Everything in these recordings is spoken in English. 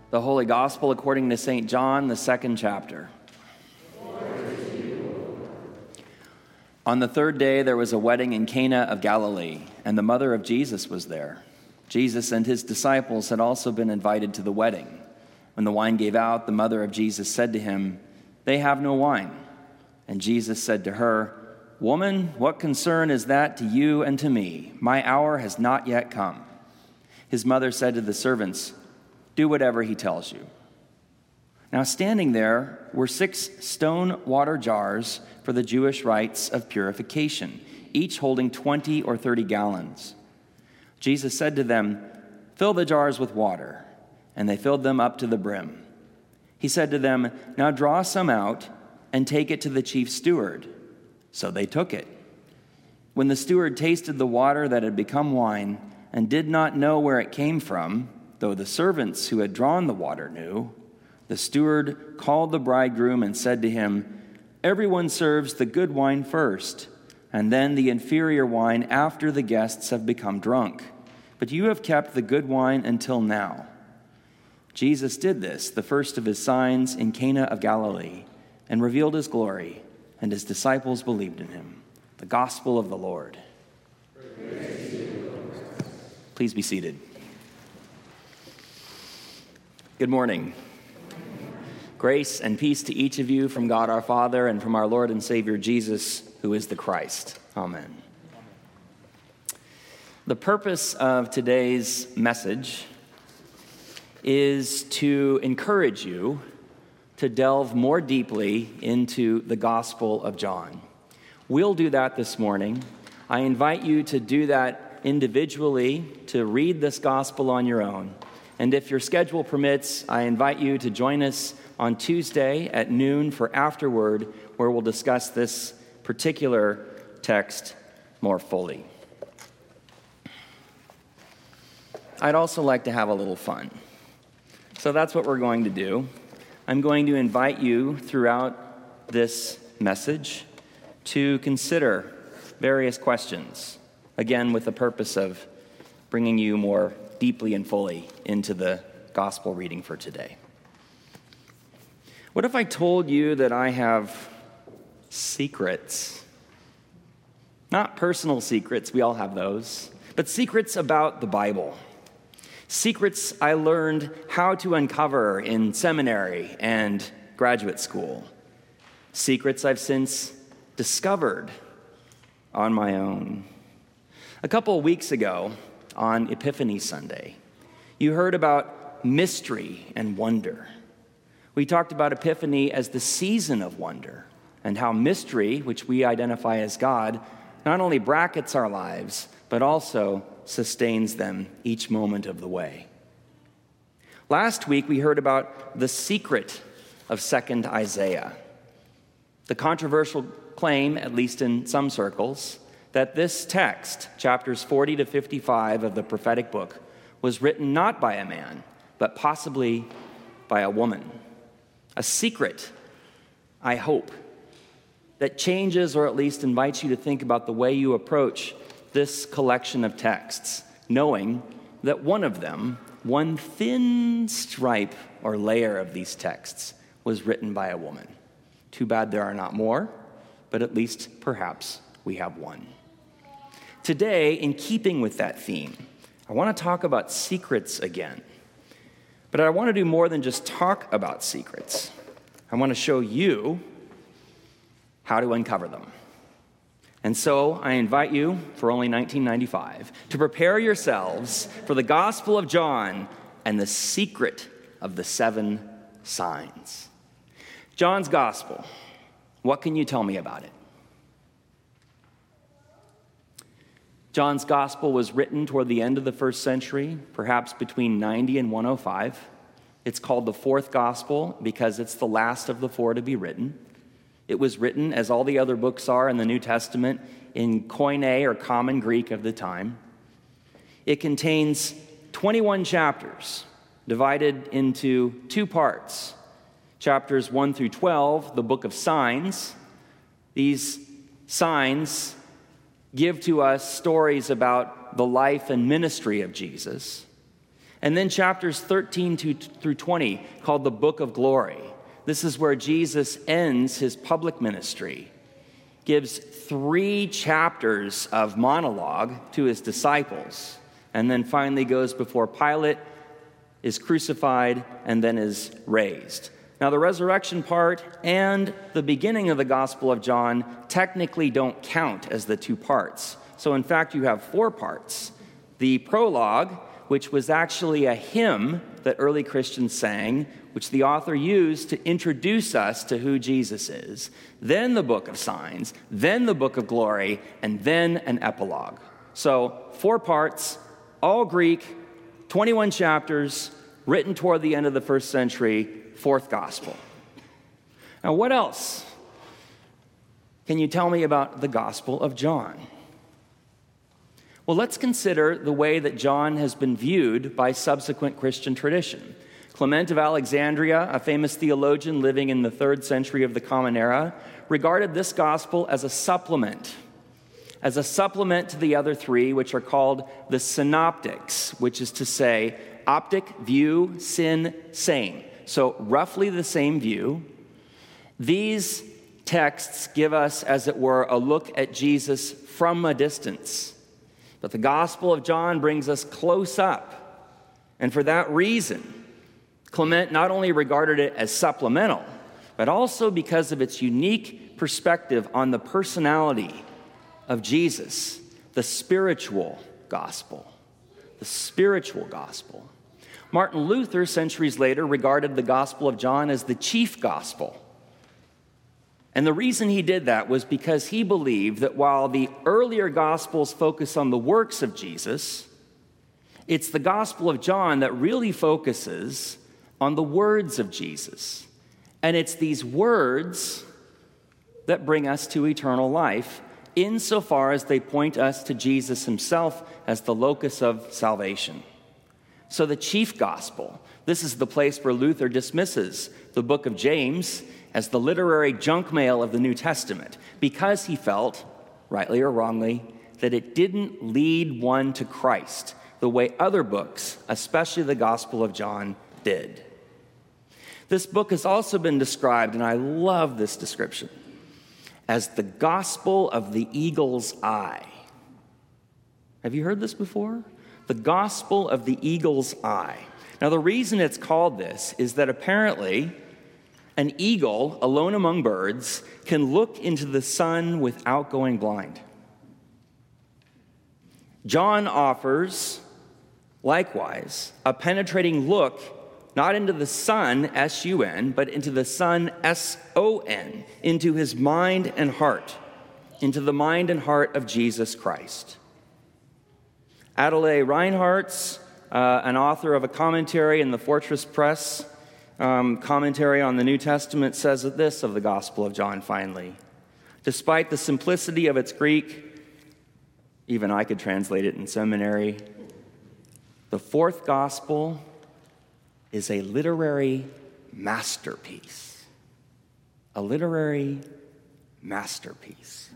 The Holy Gospel according to St. John, the 2nd chapter. On the 3rd day there was a wedding in Cana of Galilee, and the mother of Jesus was there. Jesus and his disciples had also been invited to the wedding. When the wine gave out, the mother of Jesus said to him, "They have no wine." And Jesus said to her, "Woman, what concern is that to you and to me? My hour has not yet come." His mother said to the servants, "Do whatever he tells you." Now standing there were 6 stone water jars for the Jewish rites of purification, each holding 20 or 30 gallons. Jesus said to them, "Fill the jars with water," and they filled them up to the brim. He said to them, "Now draw some out and take it to the chief steward." So they took it. When the steward tasted the water that had become wine and did not know where it came from, though the servants who had drawn the water knew, the steward called the bridegroom and said to him, "Everyone serves the good wine first, and then the inferior wine after the guests have become drunk. But you have kept the good wine until now." Jesus did this, the first of his signs, in Cana of Galilee, and revealed his glory, and his disciples believed in him. The gospel of the Lord. Please be seated. Good morning. Grace and peace to each of you from God our Father and from our Lord and Savior Jesus, who is the Christ. Amen. The purpose of today's message is to encourage you to delve more deeply into the Gospel of John. We'll do that this morning. I invite you to do that individually, to read this Gospel on your own. And if your schedule permits, I invite you to join us on Tuesday at noon for Afterword, where we'll discuss this particular text more fully. I'd also like to have a little fun. So that's what we're going to do. I'm going to invite you throughout this message to consider various questions, again with the purpose of bringing you more deeply and fully into the gospel reading for today. What if I told you that I have secrets? Not personal secrets, we all have those, but secrets about the Bible. Secrets I learned how to uncover in seminary and graduate school. Secrets I've since discovered on my own. A couple of weeks ago, on Epiphany Sunday, you heard about mystery and wonder. We talked about Epiphany as the season of wonder, and how mystery, which we identify as God, not only brackets our lives, but also sustains them each moment of the way. Last week, we heard about the secret of 2nd Isaiah, the controversial claim, at least in some circles, that this text, chapters 40 to 55 of the prophetic book, was written not by a man, but possibly by a woman. A secret, I hope, that changes or at least invites you to think about the way you approach this collection of texts, knowing that one of them, one thin stripe or layer of these texts, was written by a woman. Too bad there are not more, but at least perhaps we have one. Today, in keeping with that theme, I want to talk about secrets again. But I want to do more than just talk about secrets. I want to show you how to uncover them. And so I invite you, for only $19.95, to prepare yourselves for the Gospel of John and the secret of the 7 signs. John's Gospel. What can you tell me about it? John's Gospel was written toward the end of the 1st century, perhaps between 90 and 105. It's called the 4th Gospel because it's the last of the 4 to be written. It was written, as all the other books are in the New Testament, in Koine or Common Greek of the time. It contains 21 chapters divided into 2 parts. Chapters 1 through 12, the book of signs. These signs give to us stories about the life and ministry of Jesus. And then chapters 13 through 20, called the Book of Glory. This is where Jesus ends his public ministry, gives 3 chapters of monologue to his disciples, and then finally goes before Pilate, is crucified, and then is raised. Now, the resurrection part and the beginning of the Gospel of John technically don't count as the 2 parts. So, in fact, you have 4 parts. The prologue, which was actually a hymn that early Christians sang, which the author used to introduce us to who Jesus is. Then the book of signs, then the book of glory, and then an epilogue. So 4 parts, all Greek, 21 chapters, written toward the end of the first century, 4th gospel. Now, what else can you tell me about the Gospel of John? Well, let's consider the way that John has been viewed by subsequent Christian tradition. Clement of Alexandria, a famous theologian living in the 3rd century of the Common Era, regarded this gospel as a supplement to the other 3, which are called the synoptics, which is to say, optic, view, syn, same. So roughly the same view. These texts give us, as it were, a look at Jesus from a distance. But the Gospel of John brings us close up. And for that reason, Clement not only regarded it as supplemental, but also because of its unique perspective on the personality of Jesus, the spiritual gospel. The spiritual gospel. Martin Luther, centuries later, regarded the Gospel of John as the chief gospel. And the reason he did that was because he believed that while the earlier Gospels focus on the works of Jesus, it's the Gospel of John that really focuses on the words of Jesus. And it's these words that bring us to eternal life, insofar as they point us to Jesus himself as the locus of salvation. So the chief gospel, this is the place where Luther dismisses the book of James as the literary junk mail of the New Testament, because he felt, rightly or wrongly, that it didn't lead one to Christ the way other books, especially the Gospel of John, did. This book has also been described, and I love this description, as the gospel of the eagle's eye. Have you heard this before? The gospel of the eagle's eye. Now, the reason it's called this is that apparently an eagle, alone among birds, can look into the sun without going blind. John offers, likewise, a penetrating look not into the sun, S-U-N, but into the sun, S-O-N, into his mind and heart, into the mind and heart of Jesus Christ. Adelaide Reinhartz, an author of a commentary in the Fortress Press, commentary on the New Testament, says this of the Gospel of John finally. Despite the simplicity of its Greek, even I could translate it in seminary, the 4th Gospel is a literary masterpiece. A literary masterpiece.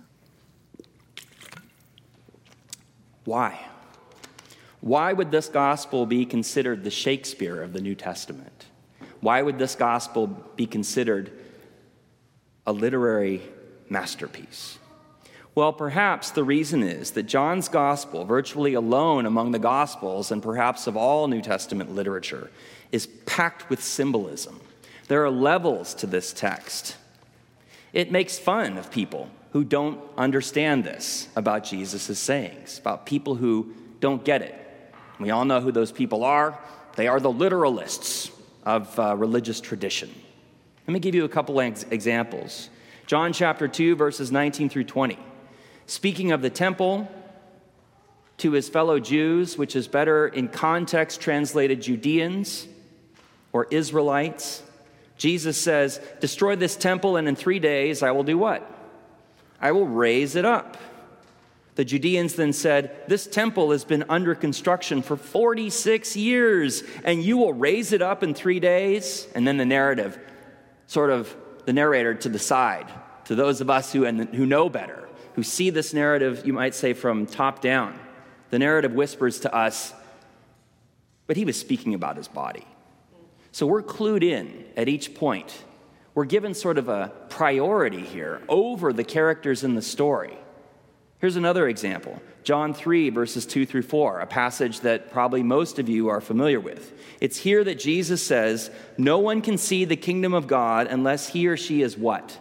Why? Why would this gospel be considered the Shakespeare of the New Testament? Why would this gospel be considered a literary masterpiece? Well, perhaps the reason is that John's gospel, virtually alone among the gospels and perhaps of all New Testament literature, is packed with symbolism. There are levels to this text. It makes fun of people who don't understand this about Jesus' sayings, about people who don't get it. We all know who those people are. They are the literalists of religious tradition. Let me give you a couple examples. John chapter 2, verses 19 through 20. Speaking of the temple to his fellow Jews, which is better in context translated Judeans or Israelites, Jesus says, destroy this temple and in 3 days I will do what? I will raise it up. The Judeans then said, this temple has been under construction for 46 years, and you will raise it up in 3 days? And then the narrative, sort of the narrator to the side, to those of us who know better, who see this narrative, you might say, from top down. The narrative whispers to us, But he was speaking about his body. So we're clued in at each point. We're given sort of a priority here over the characters in the story. Here's another example. John 3, verses 2 through 4, a passage that probably most of you are familiar with. It's here that Jesus says, "No one can see the kingdom of God unless he or she is" what?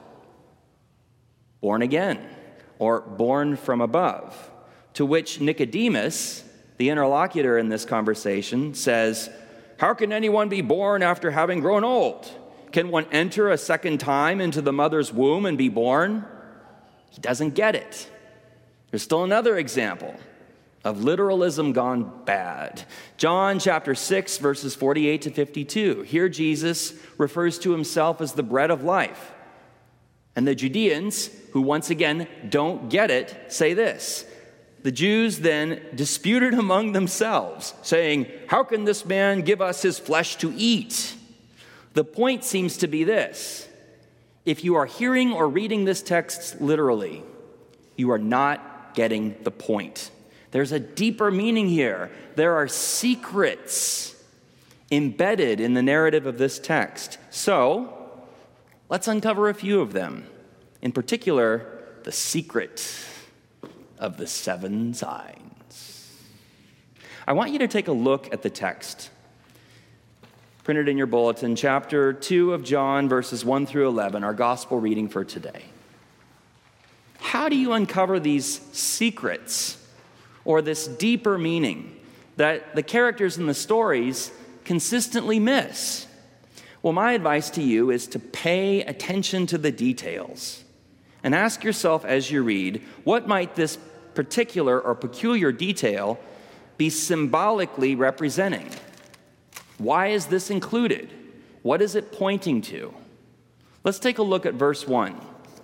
Born again, or born from above. To which Nicodemus, the interlocutor in this conversation, says, "How can anyone be born after having grown old? Can one enter a second time into the mother's womb and be born?" He doesn't get it. There's still another example of literalism gone bad. John chapter 6, verses 48 to 52. Here Jesus refers to himself as the bread of life. And the Judeans, who once again don't get it, say this. The Jews then disputed among themselves, saying, "How can this man give us his flesh to eat?" The point seems to be this. If you are hearing or reading this text literally, you are not getting the point. There's a deeper meaning here. There are secrets embedded in the narrative of this text. So, let's uncover a few of them. In particular, the secret of the 7 signs. I want you to take a look at the text. Printed in your bulletin, chapter 2 of John, verses 1 through 11, our gospel reading for today. How do you uncover these secrets or this deeper meaning that the characters in the stories consistently miss? Well, my advice to you is to pay attention to the details and ask yourself as you read, what might this particular or peculiar detail be symbolically representing? Why is this included? What is it pointing to? Let's take a look at verse 1.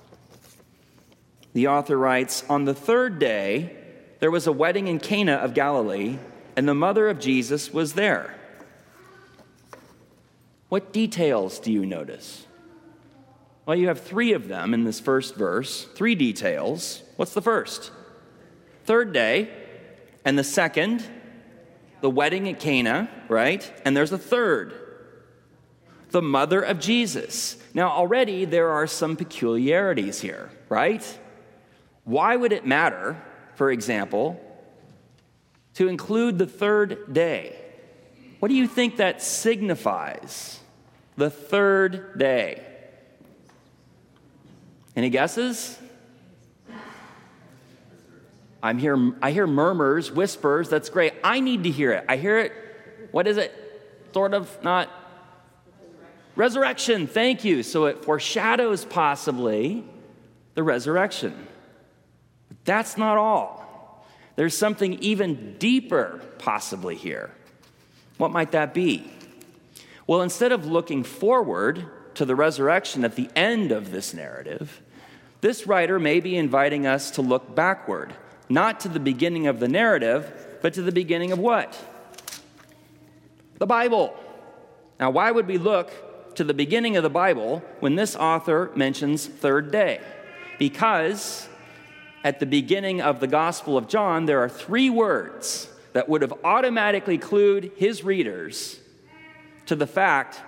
The author writes, "On the 3rd day, there was a wedding in Cana of Galilee, and the mother of Jesus was there." What details do you notice? Well, you have 3 of them in this first verse. 3 details. What's the first? 3rd day. And the second, the wedding at Cana, right? And there's a third, the mother of Jesus. Now, already there are some peculiarities here, right? Why would it matter, for example, to include the 3rd day? What do you think that signifies? The 3rd day. Any guesses? I hear murmurs, whispers. That's great. I need to hear it. I hear it. What is it? Sort of not. Resurrection. Thank you. So it foreshadows possibly the resurrection. But that's not all. There's something even deeper possibly here. What might that be? Well, instead of looking forward to the resurrection at the end of this narrative, this writer may be inviting us to look backward, not to the beginning of the narrative, but to the beginning of what? The Bible. Now, why would we look to the beginning of the Bible when this author mentions 3rd day? Because at the beginning of the Gospel of John, there are 3 words that would have automatically clued his readers to the fact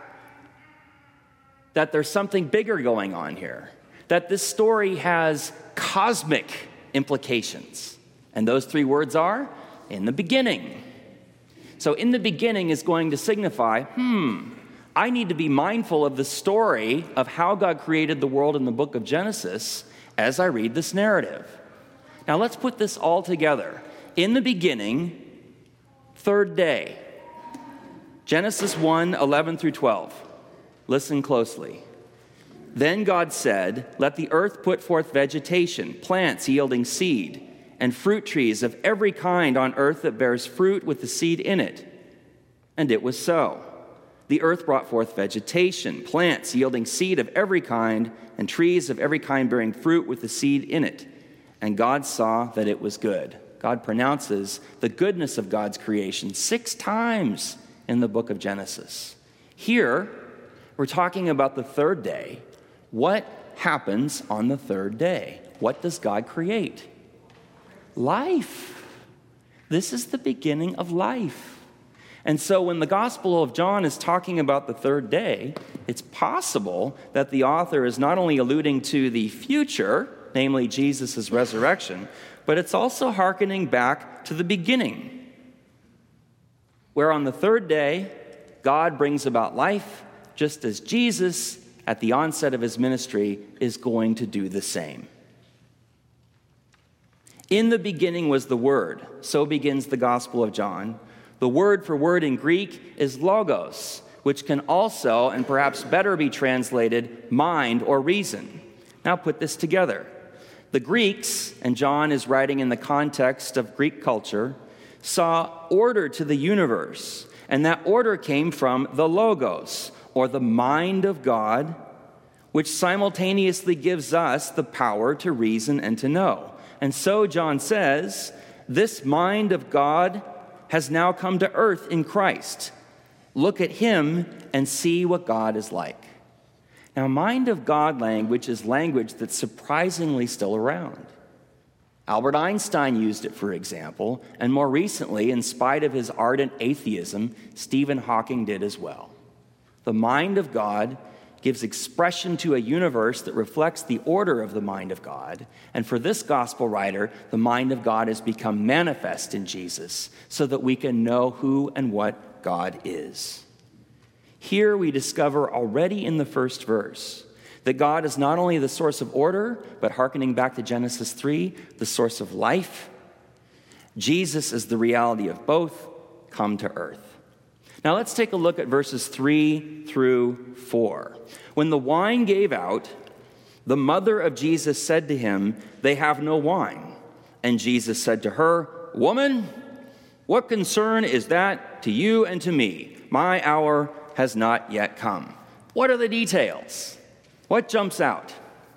that there's something bigger going on here, that this story has cosmic implications. And those 3 words are, in the beginning. So in the beginning is going to signify, I need to be mindful of the story of how God created the world in the book of Genesis as I read this narrative. Now let's put this all together. In the beginning, 3rd day. Genesis 1, 11 through 12. Listen closely. Then God said, "Let the earth put forth vegetation, plants yielding seed, and fruit trees of every kind on earth that bears fruit with the seed in it." And it was so. The earth brought forth vegetation, plants yielding seed of every kind, and trees of every kind bearing fruit with the seed in it. And God saw that it was good. God pronounces the goodness of God's creation 6 times in the book of Genesis. Here, we're talking about the 3rd day. What happens on the 3rd day? What does God create? Life. This is the beginning of life. And so when the Gospel of John is talking about the third day, it's possible that the author is not only alluding to the future, namely Jesus' resurrection, but it's also hearkening back to the beginning, where on the third day, God brings about life, just as Jesus, at the onset of his ministry, is going to do the same. In the beginning was the Word. So begins the Gospel of John. The word for word in Greek is logos, which can also, and perhaps better, be translated mind or reason. Now put this together. The Greeks, and John is writing in the context of Greek culture, saw order to the universe, and that order came from the logos, or the mind of God, which simultaneously gives us the power to reason and to know. And so John says, this mind of God has now come to earth in Christ. Look at him and see what God is like. Now, mind of God language is language that's surprisingly still around. Albert Einstein used it, for example, and more recently, in spite of his ardent atheism, Stephen Hawking did as well. The mind of God gives expression to a universe that reflects the order of the mind of God. And for this gospel writer, the mind of God has become manifest in Jesus so that we can know who and what God is. Here we discover already in the first verse that God is not only the source of order, but hearkening back to Genesis 3, the source of life. Jesus is the reality of both come to earth. Now let's take a look at verses 3 through 4. When the wine gave out, the mother of Jesus said to him, "They have no wine." And Jesus said to her, "Woman, what concern is that to you and to me? My hour has not yet come." What are the details? What jumps out?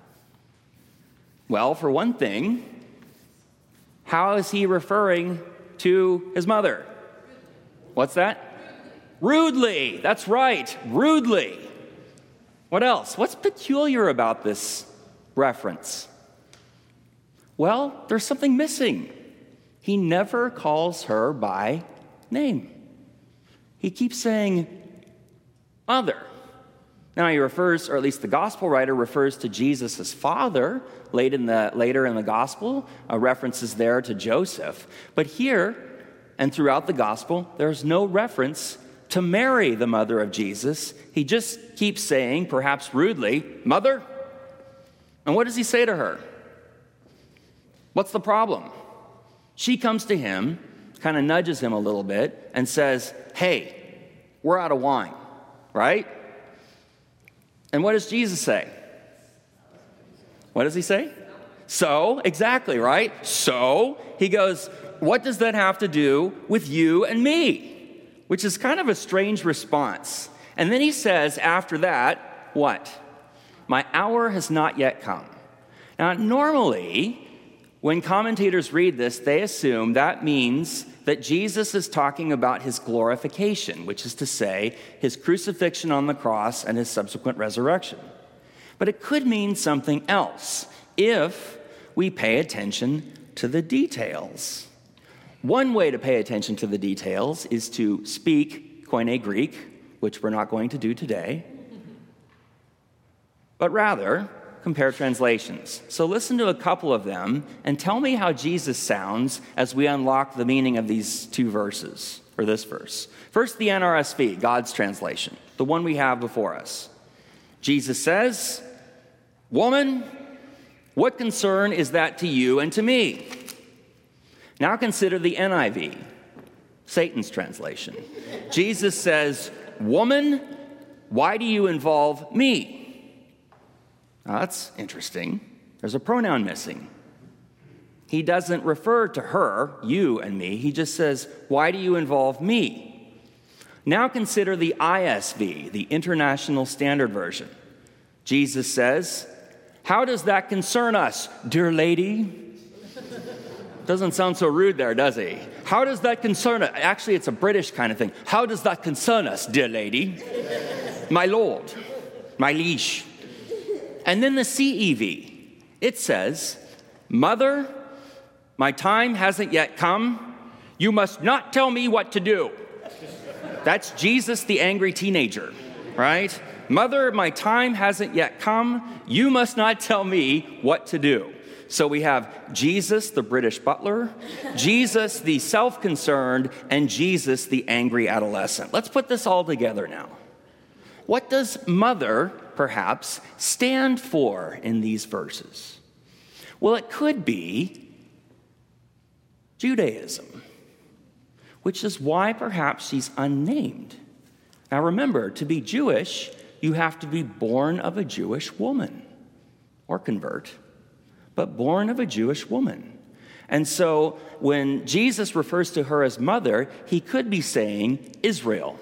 Well, for one thing, how is he referring to his mother? What's that? Rudely. That's right, rudely. What else? What's peculiar about this reference? Well, there's something missing. He never calls her by name. He keeps saying, mother. Now he refers, or at least the gospel writer refers to Jesus as father later in the gospel, references there to Joseph. But here and throughout the gospel, there's no reference to Mary, the mother of Jesus. He just keeps saying, perhaps rudely, mother. And what does he say to her? What's the problem? She comes to him, kind of nudges him a little bit, and says, hey, we're out of wine, right? And what does Jesus say? What does he say? So, exactly, right? So, he goes, what does that have to do with you and me? Which is kind of a strange response. And then he says after that, what? My hour has not yet come. Now, normally, when commentators read this, they assume that means that Jesus is talking about his glorification, which is to say, his crucifixion on the cross and his subsequent resurrection. But it could mean something else if we pay attention to the details. One way to pay attention to the details is to speak Koine Greek, which we're not going to do today, but rather compare translations. So listen to a couple of them and tell me how Jesus sounds as we unlock the meaning of these two verses, or this verse. First, the NRSV, God's translation, the one we have before us. Jesus says, "Woman, what concern is that to you and to me?" Now consider the NIV, Satan's translation. Jesus says, "Woman, why do you involve me?" Now that's interesting. There's a pronoun missing. He doesn't refer to her, you and me. He just says, "Why do you involve me?" Now consider the ISV, the International Standard Version. Jesus says, "How does that concern us, dear lady?" Doesn't sound so rude there, does he? How does that concern us? Actually, it's a British kind of thing. How does that concern us, dear lady? My lord, my liege. And then the CEV, it says, "Mother, my time hasn't yet come. You must not tell me what to do." That's Jesus, the angry teenager, right? Mother, my time hasn't yet come. You must not tell me what to do. So we have Jesus, the British butler, Jesus, the self-concerned, and Jesus, the angry adolescent. Let's put this all together now. What does mother, perhaps, stand for in these verses? Well, it could be Judaism, which is why perhaps she's unnamed. Now remember, to be Jewish, you have to be born of a Jewish woman or convert, but born of a Jewish woman. And so when Jesus refers to her as mother, he could be saying Israel,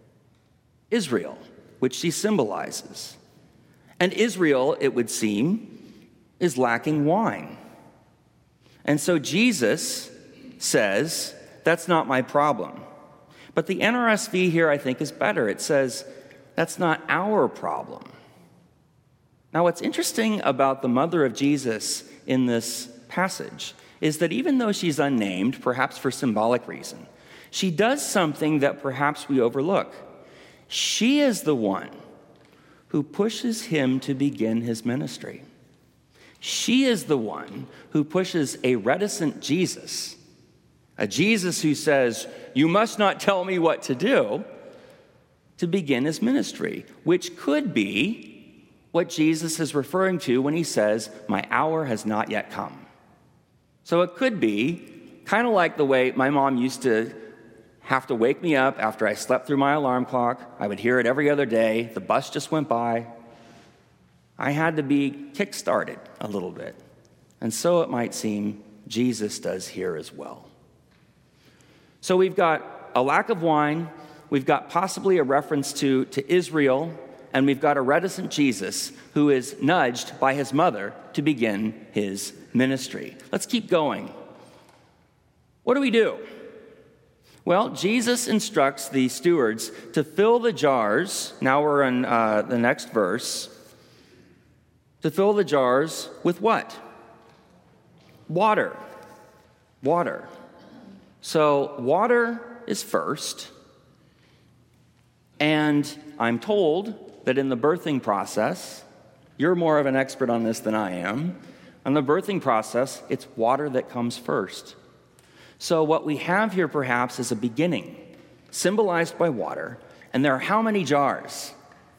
which she symbolizes. And Israel, it would seem, is lacking wine. And so Jesus says, that's not my problem. But the NRSV here, I think, is better. It says, that's not our problem. Now, what's interesting about the mother of Jesus in this passage is that even though she's unnamed, perhaps for symbolic reason, she does something that perhaps we overlook. She is the one who pushes him to begin his ministry. She is the one who pushes a reticent Jesus, a Jesus who says, you must not tell me what to do, to begin his ministry, which could be what Jesus is referring to when he says, my hour has not yet come. So it could be kind of like the way my mom used to have to wake me up after I slept through my alarm clock. I would hear it every other day. The bus just went by. I had to be kick-started a little bit. And so it might seem Jesus does here as well. So we've got a lack of wine, we've got possibly a reference to Israel, and we've got a reticent Jesus who is nudged by his mother to begin his ministry. Let's keep going. What do we do? Well, Jesus instructs the stewards to fill the jars. Now we're in the next verse. To fill the jars with what? Water. Water. So water is first. And I'm told that in the birthing process, you're more of an expert on this than I am. On the birthing process, it's water that comes first. So what we have here perhaps is a beginning, symbolized by water. And there are how many jars?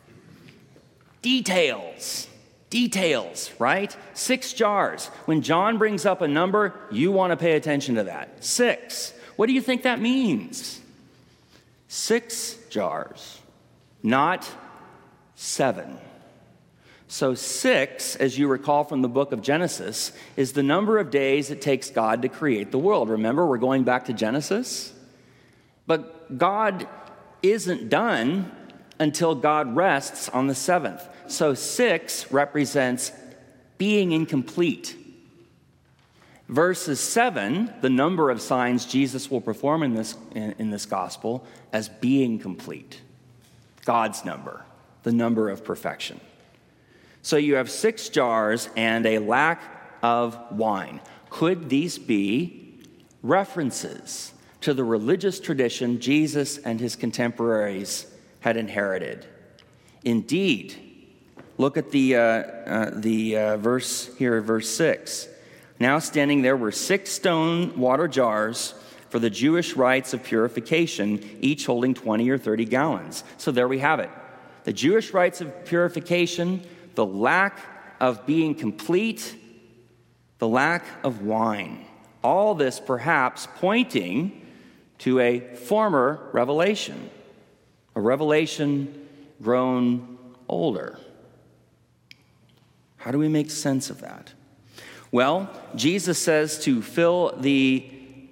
Details, right? 6 jars. When John brings up a number, you want to pay attention to that. 6. What do you think that means? 6 jars, not 7. So 6, as you recall from the book of Genesis, is the number of days it takes God to create the world. Remember, we're going back to Genesis? But God isn't done until God rests on the 7th. So 6 represents being incomplete. Verses 7, the number of signs Jesus will perform in this gospel, as being complete. God's number, the number of perfection. So you have 6 jars and a lack of wine. Could these be references to the religious tradition Jesus and his contemporaries had inherited? Indeed. Look at the verse here, verse 6. Now standing there were 6 stone water jars for the Jewish rites of purification, each holding 20 or 30 gallons. So there we have it. The Jewish rites of purification, the lack of being complete, the lack of wine. All this perhaps pointing to a former revelation, a revelation grown older. How do we make sense of that? Well, Jesus says to fill the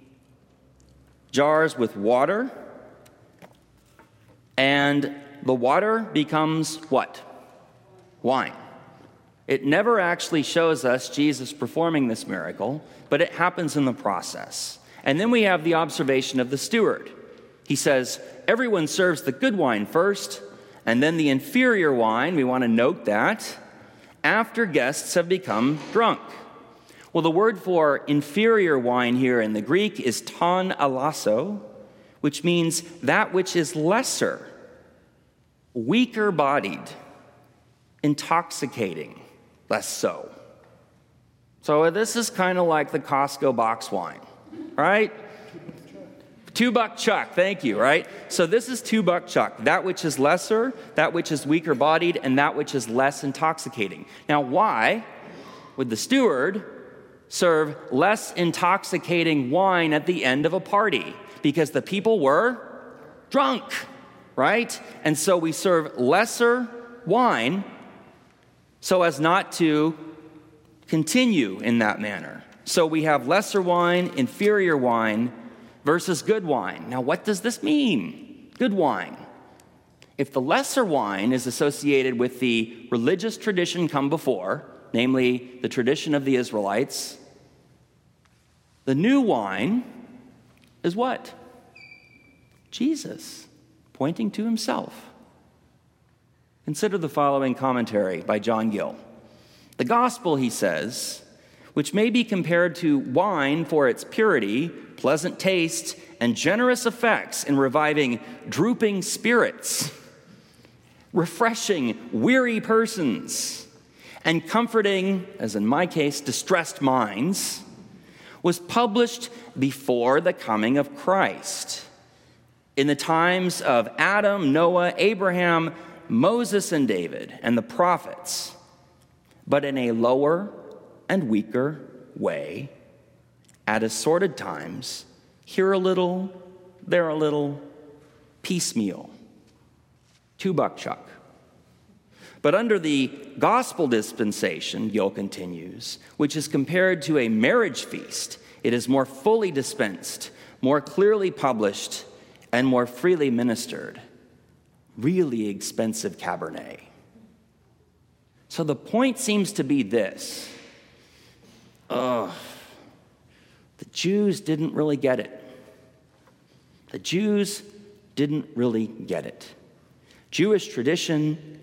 jars with water, and the water becomes what? Wine. It never actually shows us Jesus performing this miracle, but it happens in the process. And then we have the observation of the steward. He says, everyone serves the good wine first, and then the inferior wine, we want to note that, after guests have become drunk. Well, the word for inferior wine here in the Greek is ton alasso, which means that which is lesser, weaker bodied, intoxicating, less so. So this is kind of like the Costco box wine, right? $2 chuck, thank you, right? So this is $2 chuck, that which is lesser, that which is weaker bodied, and that which is less intoxicating. Now, why would the steward serve less intoxicating wine at the end of a party? Because the people were drunk, right? And so we serve lesser wine so as not to continue in that manner. So we have lesser wine, inferior wine, versus good wine. Now, what does this mean? Good wine. If the lesser wine is associated with the religious tradition come before, namely the tradition of the Israelites, the new wine is what? Jesus, pointing to himself. Consider the following commentary by John Gill. The gospel, he says, which may be compared to wine for its purity, pleasant taste, and generous effects in reviving drooping spirits, refreshing weary persons, and comforting, as in my case, distressed minds, was published before the coming of Christ. In the times of Adam, Noah, Abraham, Moses, and David, and the prophets, but in a lower and weaker way, at assorted times, here a little, there a little, piecemeal. $2 chuck. But under the gospel dispensation, Gill continues, which is compared to a marriage feast, it is more fully dispensed, more clearly published, and more freely ministered. Really expensive Cabernet. So the point seems to be this. The Jews didn't really get it. The Jews didn't really get it. Jewish tradition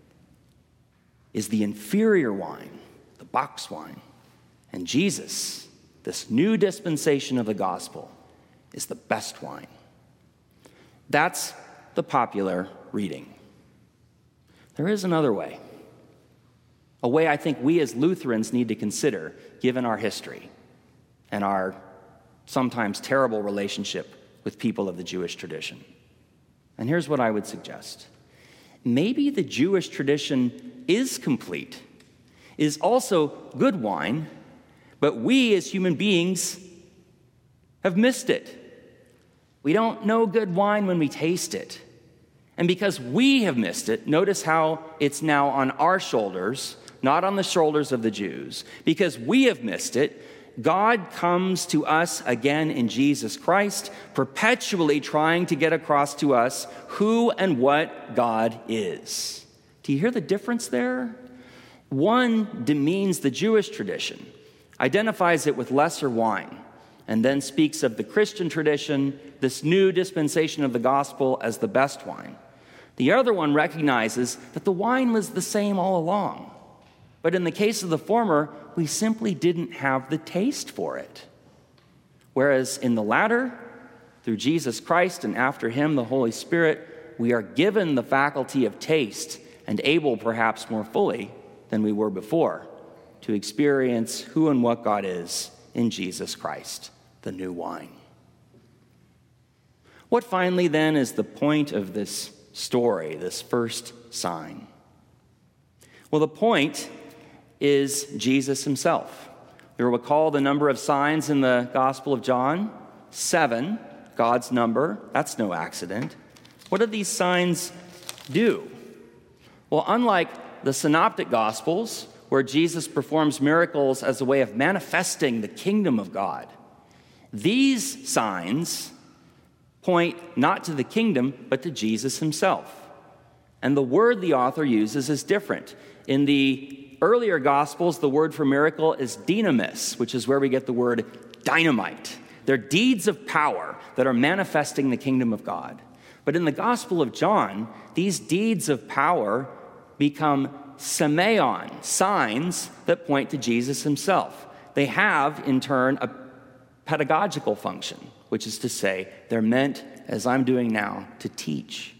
is the inferior wine, the box wine. And Jesus, this new dispensation of the gospel, is the best wine. That's the popular reading. There is another way. A way I think we as Lutherans need to consider, given our history and our sometimes terrible relationship with people of the Jewish tradition. And here's what I would suggest. Maybe the Jewish tradition is complete, is also good wine, but we as human beings have missed it. We don't know good wine when we taste it. And because we have missed it, notice how it's now on our shoulders, not on the shoulders of the Jews. Because we have missed it, God comes to us again in Jesus Christ, perpetually trying to get across to us who and what God is. Do you hear the difference there? One demeans the Jewish tradition, identifies it with lesser wine, and then speaks of the Christian tradition, this new dispensation of the gospel, as the best wine. The other one recognizes that the wine was the same all along. But in the case of the former, we simply didn't have the taste for it. Whereas in the latter, through Jesus Christ and after him, the Holy Spirit, we are given the faculty of taste and able perhaps more fully than we were before to experience who and what God is in Jesus Christ, the new wine. What finally then is the point of this story, this first sign? Well, the point is Jesus himself. You recall the number of signs in the Gospel of John? 7, God's number. That's no accident. What do these signs do? Well, unlike the Synoptic Gospels, where Jesus performs miracles as a way of manifesting the kingdom of God, these signs point not to the kingdom, but to Jesus himself. And the word the author uses is different. In the earlier Gospels, the word for miracle is dynamis, which is where we get the word dynamite. They're deeds of power that are manifesting the kingdom of God. But in the Gospel of John, these deeds of power become semeion, signs that point to Jesus himself. They have, in turn, a pedagogical function, which is to say, they're meant as I'm doing now, to teach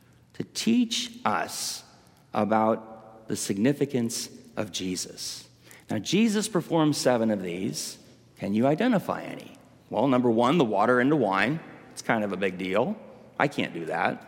us about the significance of Jesus. Now, Jesus performed 7 of these. Can you identify any? Well, number 1, the water into wine. It's kind of a big deal. I can't do that.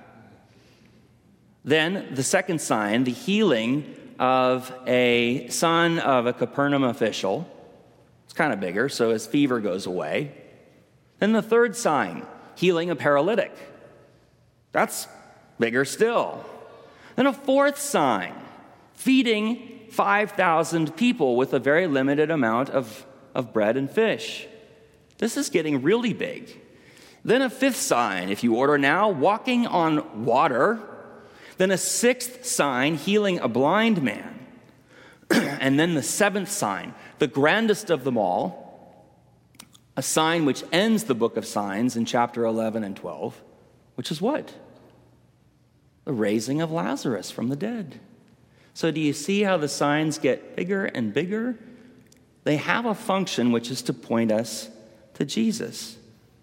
Then the second sign, the healing of a son of a Capernaum official. It's kind of bigger, so his fever goes away. Then the third sign, healing a paralytic. That's bigger still. Then a fourth sign, feeding 5,000 people with a very limited amount of bread and fish. This is getting really big. Then a fifth sign, if you order now, walking on water. Then a sixth sign, healing a blind man. And then the seventh sign, the grandest of them all, a sign which ends the book of signs in chapter 11 and 12, which is what? The raising of Lazarus from the dead. So do you see how the signs get bigger and bigger? They have a function which is to point us to Jesus.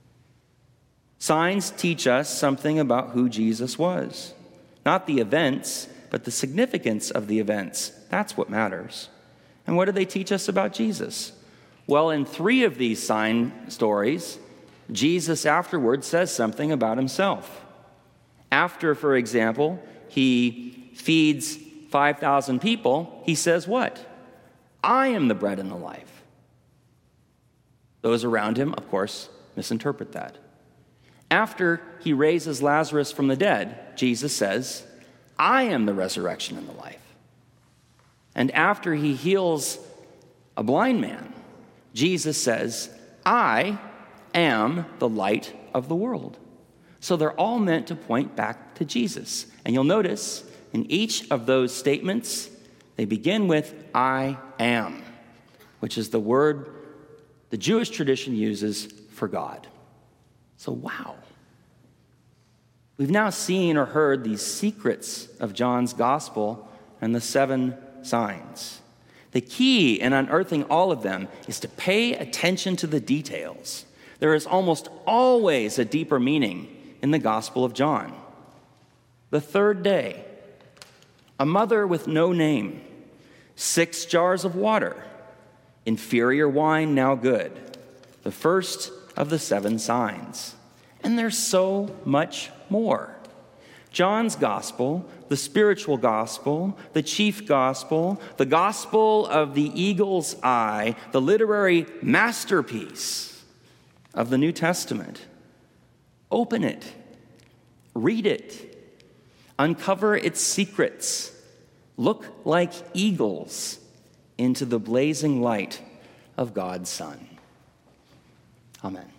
Signs teach us something about who Jesus was. Not the events, but the significance of the events. That's what matters. And what do they teach us about Jesus? Well, in 3 of these sign stories, Jesus afterwards says something about himself. After, for example, he feeds 5,000 people, he says what? I am the bread and the life. Those around him, of course, misinterpret that. After he raises Lazarus from the dead, Jesus says, I am the resurrection and the life. And after he heals a blind man, Jesus says, I am the light of the world. So they're all meant to point back to Jesus. And you'll notice in each of those statements, they begin with I am, which is the word the Jewish tradition uses for God. So, wow. We've now seen or heard these secrets of John's gospel and the 7 signs. The key in unearthing all of them is to pay attention to the details. There is almost always a deeper meaning in the Gospel of John. The third day, a mother with no name, 6 jars of water, inferior wine now good, the first of the 7 signs. And there's so much more. John's gospel, the spiritual gospel, the chief gospel, the gospel of the eagle's eye, the literary masterpiece of the New Testament. Open it, read it, uncover its secrets, look like eagles into the blazing light of God's Son. Amen.